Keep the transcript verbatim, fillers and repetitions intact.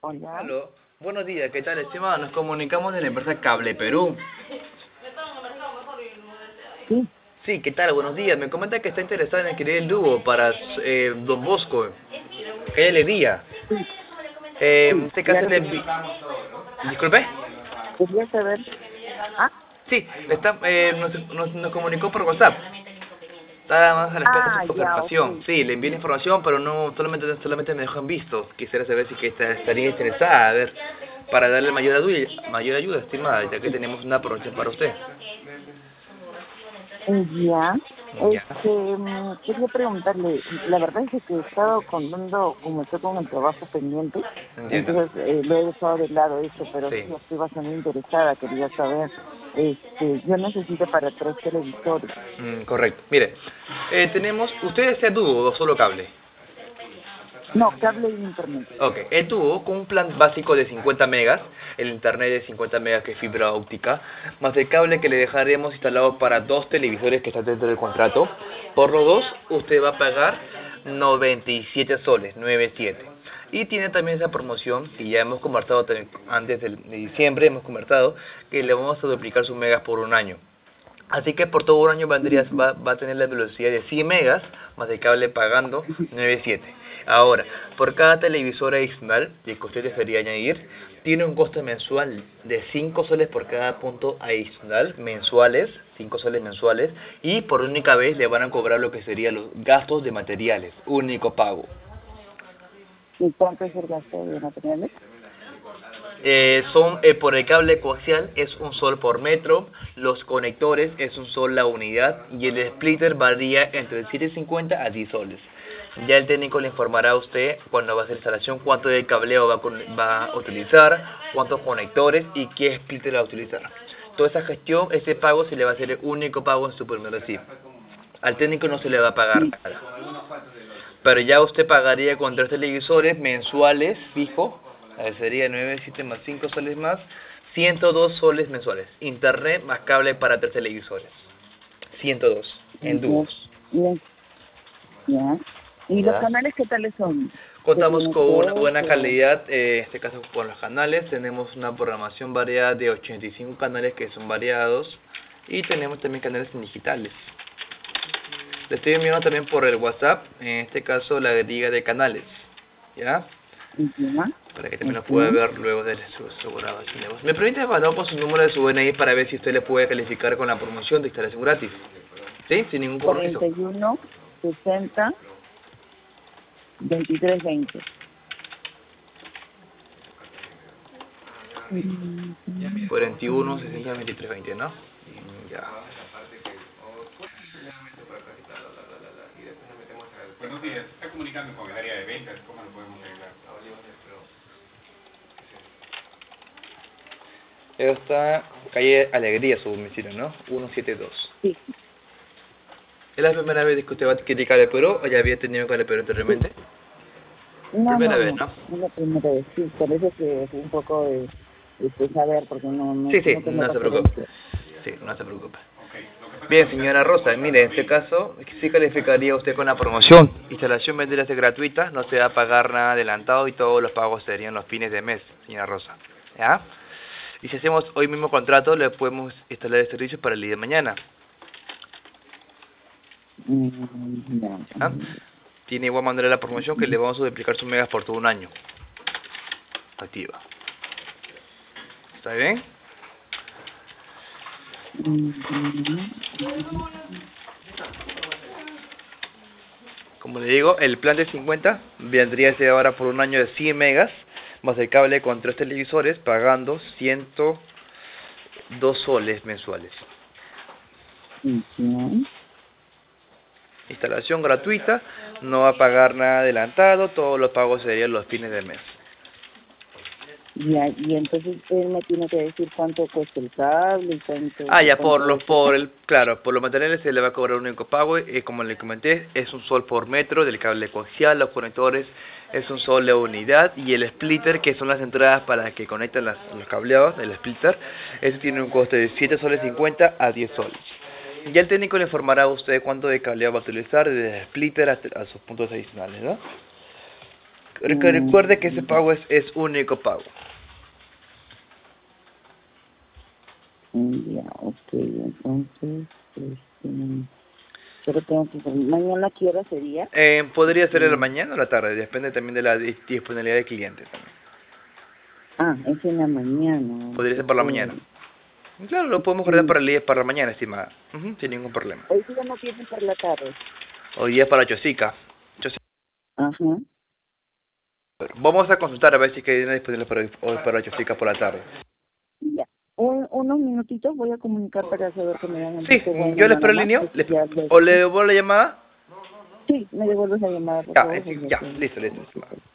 Hola. Aló, buenos días, ¿qué tal, estimado? Nos comunicamos de la empresa Cable Perú. Sí. Sí, ¿qué tal? Buenos días. Me comenta que está interesado en adquirir el dúo para eh, Don Bosco, calle Día. Sí, Eh, en sí, este caso claro le que sí. envi... Disculpe. Quería saber. Ah, Sí, le está, eh, nos, nos, nos comunicó por WhatsApp. Nada más a la espera de ah, su ya, confirmación. ok. Sí, le envié la información, pero no solamente solamente me dejó en visto. Quisiera saber si que está, estaría interesada, a ver, para darle mayor ayuda, mayor ayuda, estimada, ya que tenemos una promoción para usted. Ya. Ya. Este, mm, quería preguntarle, la verdad es que he estado contando, como estoy con el trabajo pendiente, Entiendo. entonces eh, lo he dejado de lado eso, pero Sí. sí estoy bastante interesada, quería saber, este, yo necesito para tres televisores. Mm, correcto. Mire, eh, tenemos, ¿usted desea dúo o solo cable? No, cable de internet. Ok, el dúo con un plan básico de cincuenta megas, el internet de cincuenta megas que es fibra óptica, más el cable que le dejaremos instalado para dos televisores que están dentro del contrato. Por los dos, usted va a pagar noventa y siete soles, noventa y siete. Y tiene también esa promoción que ya hemos conversado también antes del- de diciembre, hemos conversado que le vamos a duplicar sus megas por un año. Así que por todo un año vendría, Ujú, va, va a tener la velocidad de cien megas, más el cable pagando noventa y siete. Ahora, por cada televisor adicional que usted debería añadir, tiene un costo mensual de cinco soles por cada punto adicional, mensuales, cinco soles mensuales, y por única vez le van a cobrar lo que serían los gastos de materiales, único pago. ¿y cuánto es el gasto de materiales? Eh, son eh, por el cable coaxial es un sol por metro, los conectores es un sol la unidad y el splitter varía entre siete cincuenta a diez soles. Ya el técnico le informará a usted cuando va a hacer instalación cuánto de cableo va a, con- va a utilizar, cuántos conectores y qué splitter va a utilizar. Toda esa gestión, ese pago se le va a hacer el único pago en su primer recibo. Al técnico no se le va a pagar Sí. nada. Pero ya usted pagaría con tres televisores mensuales, fijo, eh, sería nueve siete más cinco soles más, ciento dos soles mensuales. Internet más cable para tres televisores. ciento dos, en Ya, dúos. ya, ya. ¿Y los ¿Ya? canales qué tales son? ¿Qué Contamos tiene con una tres buena o...? calidad, eh, en este caso con los canales. Tenemos una programación variada de ochenta y cinco canales que son variados. Y tenemos también canales en digitales. Le estoy enviando también por el WhatsApp, en este caso la liga de canales. ¿Ya? Ya, Para que también lo pueda ok. ver luego de su, su grabación de voz. ¿Me permite mandar con su número de su D N I para ver si usted le puede calificar con la promoción de instalación gratis? ¿Sí? Sin ningún compromiso. cuarenta y uno, sesenta, veintitrés, veinte. Mm, cuarenta y uno, sesenta, veintitrés, veinte, ¿no? Mm, ya. Buenos días, se está comunicando con el área de ventas, ¿cómo lo podemos ayudar? Eso está calle Alegría, su domicilio, ¿no? ciento setenta y dos. sí, ¿Es la primera vez que usted va a adquirir Cable Perú o ya había tenido Cable Perú anteriormente? no, Primera no, vez, no, ¿no? es la primera vez, sí, por eso que es un poco de, de, de saber, porque no, no, Sí, sí, no tengo no se preocupe. referencia. Sí, no se preocupe. Ok, lo que pasa Bien, es que señora Rosa, mire, en este caso sí calificaría usted con la promoción. Instalación vendría a ser gratuita, no se va a pagar nada adelantado y todos los pagos serían los fines de mes, señora Rosa. ¿Ya? Y si hacemos hoy mismo contrato, le podemos instalar el servicio para el día de mañana. Mm, ya, ¿Ya? mm, Tiene igual manera la promoción que le vamos a duplicar sus megas por todo un año. Activa. ¿Está bien? mm, Como le digo, el plan de cincuenta vendría a ser ahora por un año de cien megas, más el cable con tres televisores, pagando ciento dos soles mensuales. mm, Instalación gratuita, no va a pagar nada adelantado, todos los pagos serían los fines de mes. ya, y entonces él me tiene que decir cuánto cuesta el cable y cuánto, Ah, ya, por cuánto los, es por eso. el, claro, por los materiales se le va a cobrar un único pago, y como le comenté, es un sol por metro del cable coaxial, los conectores es un sol de unidad, y el splitter, que son las entradas para que conectan las, los cableados, el splitter, ese tiene un coste de siete soles cincuenta a diez soles. Ya el técnico le informará a usted cuánto de cableado va a utilizar, desde el splitter hasta a sus puntos adicionales, ¿no? Recu- Recuerde que ese pago es, es único pago. Mm, Ya, ok, entonces, este, pero tengo que, mañana qué hora sería. Eh, podría ser en la Mm, mañana o la tarde, depende también de la di- disponibilidad del cliente. También. Ah, es en la mañana, Podría ser por la mañana. ok. Claro, lo podemos guardar Sí, para el día, para la mañana, estimada. Ujú, sin ningún problema. hoy día no tienen por la tarde. Hoy día es para Chosica. Chosica. Ajá, Vamos a consultar a ver si queda disponible para, hoy para Chosica por la tarde. ya. Un, unos minutitos voy a comunicar para saber que me dan el Sí, visto bueno yo le nada espero en más. línea. Porque Le, ya les- ¿O le devuelvo la llamada? Sí, me devuelves la llamada, por Ya, favor. eh, sí, porque ya, ya- listo, listo. estimada.